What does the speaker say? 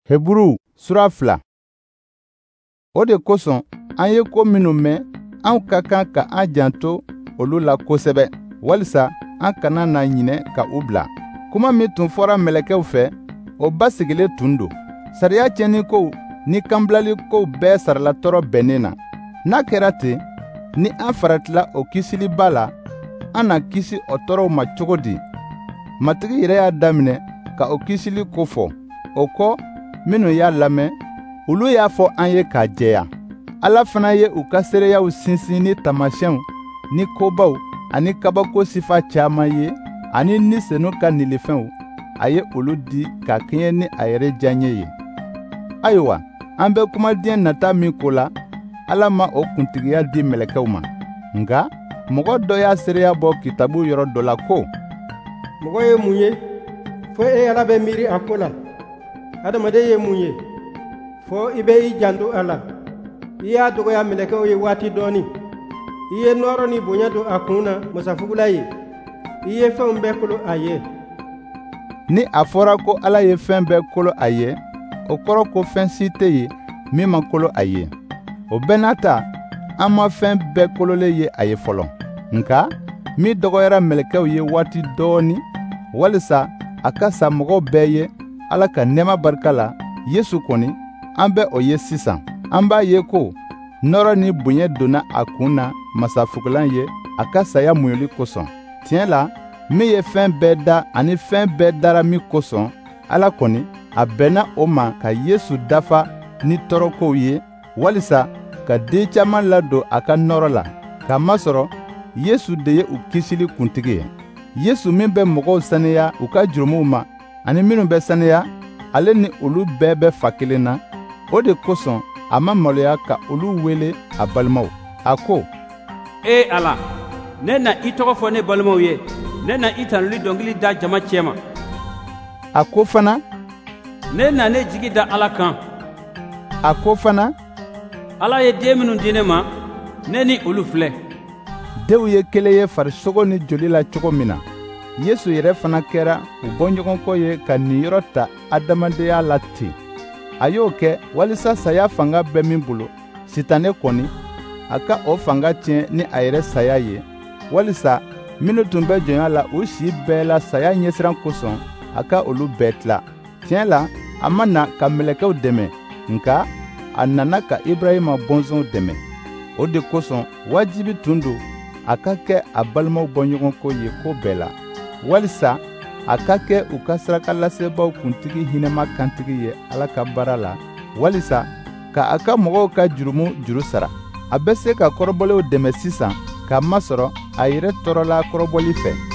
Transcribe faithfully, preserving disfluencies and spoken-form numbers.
Hebrew sura fila. O de kosɔn an ye ko minnu mɛn an ka kan ka an janto olu la kosɛbɛ walisa an kana na ɲinɛ ka u bila. Kuma min tun fɔra mɛlɛkɛw fɛ o basigilen tun don. Sariya tiɲɛnikow ni kanbilalikow bɛɛ sarala tɔɔrɔ bɛnnen na. N'a kɛra ten, ni an faratila o kisiliba la, an na kisi o tɔɔrɔw ma cogo di? Matigi yɛrɛ y'a daminɛ ka o kisili kofɔ. O kɔ minnu y'a lamɛn, olu y'a fɔ an ye k'a jɛya. Ala fana ye u ka seereyaw sinsin ni taamasiyɛnw ni kobaw ani kabako sifa caaman ye ani ni senu ka nilifɛnw. A ye olu di ka kɛɲɛ ni a yɛrɛ diyaɲɛ ye. Ayiwa, an bɛ kuma diɲɛ nata min ko la, Ala ma o kuntigiya di mɛlɛkɛw ma. Nka mɔgɔ dɔ y'a seereya bɔ kitabu yɔrɔ dɔ la ko: mɔgɔ ye mun ye fo e Ala bɛ miiri a ko la? Adamaden ye mun ye fo i bɛ i janto a la? I y'a dɔgɔya mɛlɛkɛw ye waati dɔɔni. I ye nɔɔrɔ ni bonya don a kun na masafugula ye. I ye fɛnw bɛɛ kolo a ye. Ni a fɔra ko Ala ye fɛn bɛɛ kolo a ye, o kɔrɔ ko fɛn si tɛ yen min ma kolo a ye. O bɛɛ n'a ta, an ma fɛn bɛɛ kololen ye a ye fɔlɔ. Nka min dɔgɔyara mɛlɛkɛw ye waati dɔɔni walisa a ka sa mɔgɔw bɛɛ ye Ala ka nɛɛma barika la, Yesu kɔni, an bɛ o ye sisan. An b'a ye ko nɔɔrɔ ni bonya donna a kun na masafugulan ye a ka saya muɲuli kosɔn. Tiɲɛ la, min ye fɛn bɛɛ da ani fɛn bɛɛ dara min kosɔn, Ala kɔni, a bɛnna o ma ka Yesu dafa ni tɔɔrɔkow ye walisa ka den caaman ladon a ka nɔɔrɔ la. K'a masɔrɔ Yesu de ye u kisili kuntigi ye. Yesu min bɛ mɔgɔw saniya u ka jurumuw ma ani minnu bɛ saniya, ale ni olu bɛɛ bɛ fa kelen na. O de kosɔn a ma maloya ka olu wele a balimaw. A ko: Ee Ala, ne na i tɔgɔ fɔ ne balimaw ye, ne na i tanuli dɔnkili da jama cɛma. A ko fana: ne na ne jigi da Ala kan. A ko fana: Ala ye den minnu di ne ma, ne ni olu filɛ. Denw ye kelen ye farisogo ni joli la cogo min na, Yesu yɛrɛ fana kɛra u bɔɲɔgɔnko ye ka nin yɔrɔ ta adamadenya la ten. A y'o kɛ walisa saya fanga bɛ min bolo, Sitanɛ kɔni, a ka o fanga tiɲɛ ni a yɛrɛ saya ye, walisa minnu tun bɛ jɔnya la u si bɛɛ la saya ɲɛsiran kosɔn a ka olu bɛɛ tila. Tiɲɛ la, a ma na ka mɛlɛkɛw dɛmɛ, nka a nana ka Ibrahima bɔnsɔnw dɛmɛ. O de kosɔn wajibi tun don a ka kɛ a balimaw bɔɲɔgɔnko ye ko bɛɛ la, walisa a ka kɛ u ka sarakalasebaaw kuntigi hinɛma kantigi ye Ala ka baara la, walisa ka a ka mɔgɔw ka jurumu juru sara. A bɛ se ka kɔrɔbɔlenw dɛmɛ sisan k'a masɔrɔ a yɛrɛ tɔɔrɔla kɔrɔbɔli fɛ.